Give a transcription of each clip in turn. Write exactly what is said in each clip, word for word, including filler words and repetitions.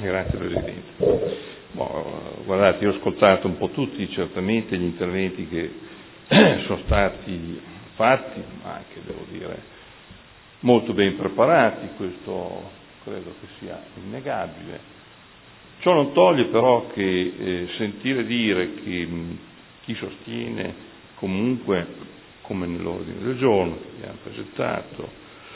Grazie Presidente. Boh, guardate, io ho ascoltato un po' tutti certamente gli interventi che sono stati fatti, ma anche, devo dire, molto ben preparati, questo credo che sia innegabile. Ciò non toglie però che eh, sentire dire che mh, chi sostiene comunque, come nell'ordine del giorno che abbiamo presentato,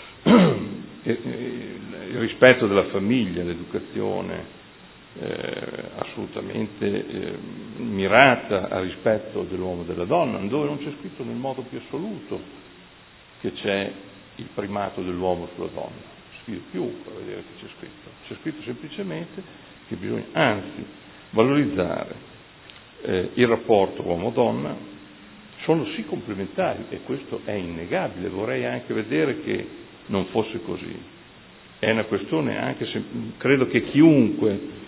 eh, eh, il rispetto della famiglia, l'educazione eh, assolutamente eh, mirata al rispetto dell'uomo e della donna, dove non c'è scritto nel modo più assoluto che c'è il primato dell'uomo sulla donna. Sfido chiunque a vedere che c'è scritto. C'è scritto semplicemente che bisogna anzi valorizzare eh, il rapporto uomo-donna. Sono sì complementari e questo è innegabile, vorrei anche vedere che non fosse così. È una questione anche se credo che chiunque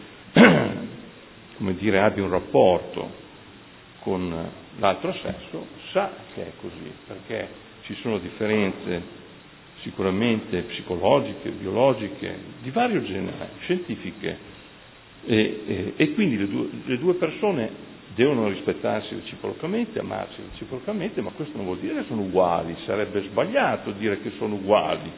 come dire, abbia un rapporto con l'altro sesso sa che è così, perché ci sono differenze sicuramente psicologiche, biologiche, di vario genere, scientifiche, e, e, e quindi le due, le due persone devono rispettarsi reciprocamente, amarsi reciprocamente, ma questo non vuol dire che sono uguali, sarebbe sbagliato dire che sono uguali.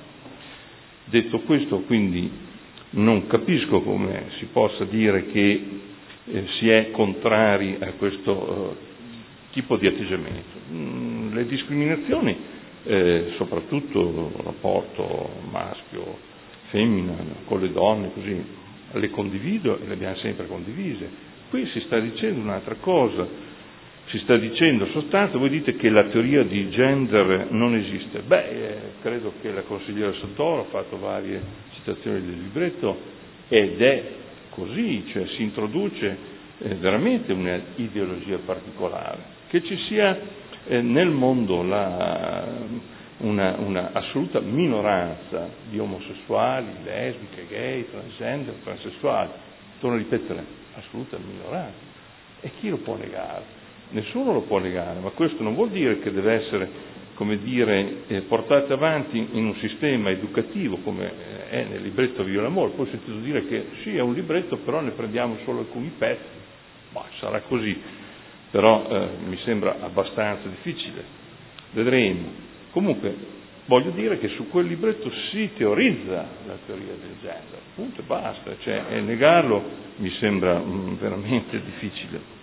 Detto questo, quindi, non capisco come si possa dire che eh, si è contrari a questo eh, tipo di atteggiamento. Mm, le discriminazioni, eh, soprattutto il rapporto maschio-femmina con le donne, così, le condivido e le abbiamo sempre condivise. Qui si sta dicendo un'altra cosa, si sta dicendo in sostanza, voi dite che la teoria di gender non esiste. Beh, eh, credo che la consigliera Sotoro ha fatto varie citazioni del libretto ed è così, cioè si introduce eh, veramente un'ideologia particolare. Che ci sia eh, nel mondo la, una, una assoluta minoranza di omosessuali, lesbiche, gay, transgender, transessuali, torno a ripetere, assoluta minoranza. E chi lo può negare? Nessuno lo può negare, ma questo non vuol dire che deve essere, come dire, eh, portato avanti in un sistema educativo come è nel libretto Viva l'amore. Poi ho sentito dire che sì, è un libretto, però ne prendiamo solo alcuni pezzi. Ma sarà così, però eh, mi sembra abbastanza difficile. Vedremo. Comunque, voglio dire che su quel libretto si teorizza la teoria del gender, punto e basta, cioè, e negarlo mi sembra mh, veramente difficile.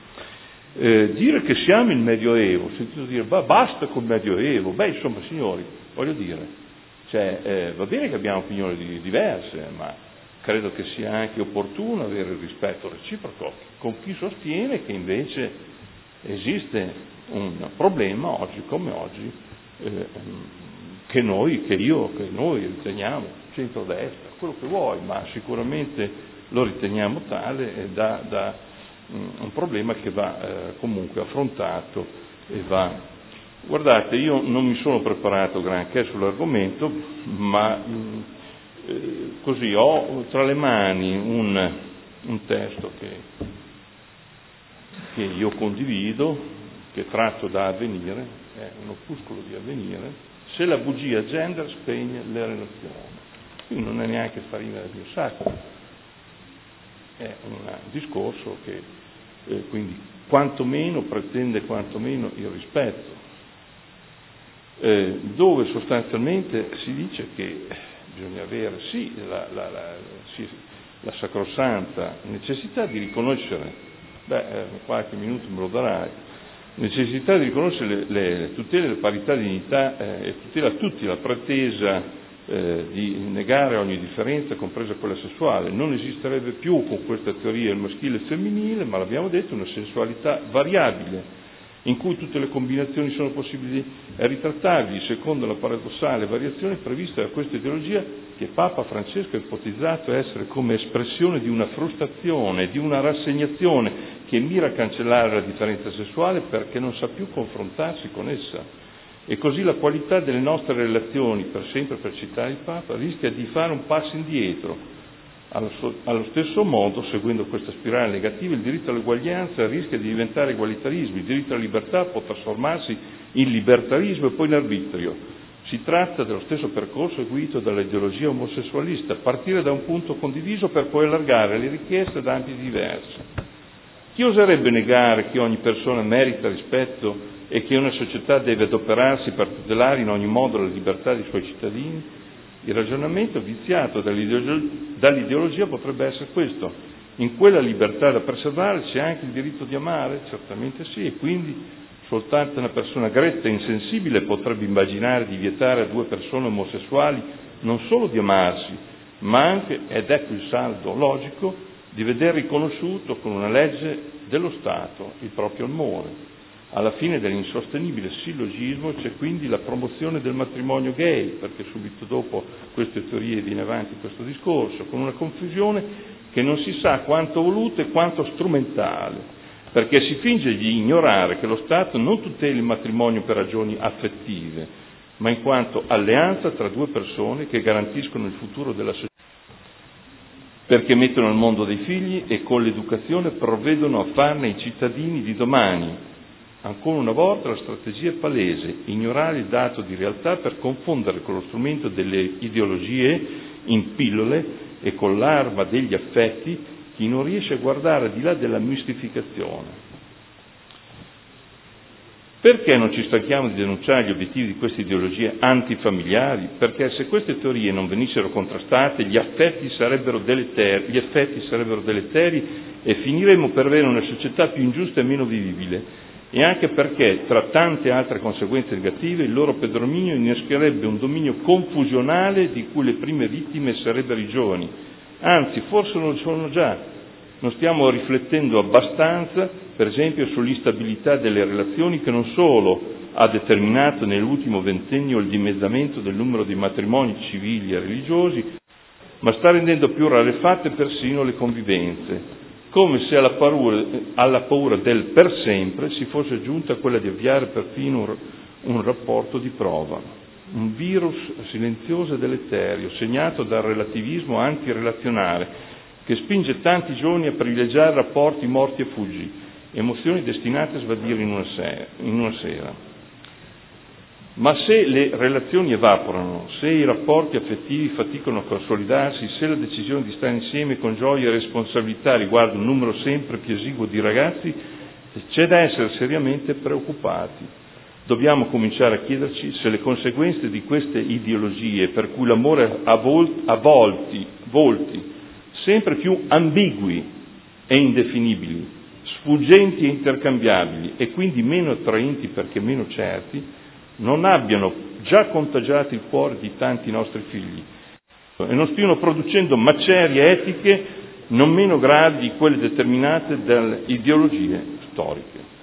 Eh, dire che siamo il Medioevo, ho sentito dire bah, basta col Medioevo, beh insomma signori, voglio dire, cioè, eh, va bene che abbiamo opinioni di, diverse, ma credo che sia anche opportuno avere il rispetto reciproco con chi sostiene che invece esiste un problema oggi come oggi eh, che noi, che io, che noi riteniamo centrodestra, quello che vuoi, ma sicuramente lo riteniamo tale e da, da un problema che va eh, comunque affrontato e va. Guardate, io non mi sono preparato granché sull'argomento, ma mh, eh, così ho tra le mani un, un testo che, che io condivido, che è tratto da Avvenire, è un opuscolo di Avvenire, se la bugia gender spegne le relazioni. Qui non è neanche farina del mio sacco. È un discorso che eh, quindi quantomeno pretende quantomeno il rispetto, eh, dove sostanzialmente si dice che bisogna avere sì la, la, la, sì, la sacrosanta necessità di riconoscere, beh, eh, qualche minuto me lo darai, necessità di riconoscere le, le tutele, le parità di dignità eh, e tutela a tutti, la pretesa Eh, di negare ogni differenza, compresa quella sessuale. Non esisterebbe più con questa teoria il maschile e il femminile, ma l'abbiamo detto, una sensualità variabile, in cui tutte le combinazioni sono possibili e ritrattabili, secondo la paradossale variazione prevista da questa ideologia che Papa Francesco ha ipotizzato essere come espressione di una frustrazione, di una rassegnazione che mira a cancellare la differenza sessuale perché non sa più confrontarsi con essa. E così la qualità delle nostre relazioni, per sempre per citare il Papa, rischia di fare un passo indietro. Allo, allo stesso modo, seguendo questa spirale negativa, il diritto all'uguaglianza rischia di diventare egualitarismo, il diritto alla libertà può trasformarsi in libertarismo e poi in arbitrio. Si tratta dello stesso percorso seguito dall'ideologia omosessualista, partire da un punto condiviso per poi allargare le richieste ad ambiti diversi. Chi oserebbe negare che ogni persona merita rispetto e che una società deve adoperarsi per tutelare in ogni modo la libertà dei suoi cittadini? Il ragionamento viziato dall'ideologia potrebbe essere questo: in quella libertà da preservare c'è anche il diritto di amare? Certamente sì, e quindi soltanto una persona gretta e insensibile potrebbe immaginare di vietare a due persone omosessuali non solo di amarsi, ma anche, ed ecco il saldo logico, di veder riconosciuto con una legge dello Stato il proprio amore. Alla fine dell'insostenibile sillogismo c'è quindi la promozione del matrimonio gay, perché subito dopo queste teorie viene avanti questo discorso, con una confusione che non si sa quanto voluta e quanto strumentale, perché si finge di ignorare che lo Stato non tutela il matrimonio per ragioni affettive, ma in quanto alleanza tra due persone che garantiscono il futuro della società, perché mettono al mondo dei figli e con l'educazione provvedono a farne i cittadini di domani. Ancora una volta la strategia è palese: ignorare il dato di realtà per confondere con lo strumento delle ideologie in pillole e con l'arma degli affetti chi non riesce a guardare al di là della mistificazione. Perché non ci stanchiamo di denunciare gli obiettivi di queste ideologie antifamiliari? Perché se queste teorie non venissero contrastate, gli effetti sarebbero deleteri, gli effetti sarebbero deleteri e finiremmo per avere una società più ingiusta e meno vivibile. E anche perché, tra tante altre conseguenze negative, il loro predominio innescherebbe un dominio confusionale di cui le prime vittime sarebbero i giovani. Anzi, forse lo sono già. Non stiamo riflettendo abbastanza, per esempio, sull'instabilità delle relazioni che non solo ha determinato nell'ultimo ventennio il dimezzamento del numero di matrimoni civili e religiosi, ma sta rendendo più rarefatte persino le convivenze, come se alla paura, alla paura del per sempre si fosse aggiunta quella di avviare perfino un, un rapporto di prova. Un virus silenzioso e deleterio, segnato dal relativismo antirelazionale, che spinge tanti giovani a privilegiare rapporti morti e fuggi, emozioni destinate a svanire in una sera. In una sera. Ma se le relazioni evaporano, se i rapporti affettivi faticano a consolidarsi, se la decisione di stare insieme con gioia e responsabilità riguarda un numero sempre più esiguo di ragazzi, c'è da essere seriamente preoccupati. Dobbiamo cominciare a chiederci se le conseguenze di queste ideologie, per cui l'amore ha, vol- ha volti, volti sempre più ambigui e indefinibili, sfuggenti e intercambiabili e quindi meno attraenti perché meno certi, non abbiano già contagiato il cuore di tanti nostri figli e non stiano producendo macerie etiche non meno gravi di quelle determinate dalle ideologie storiche.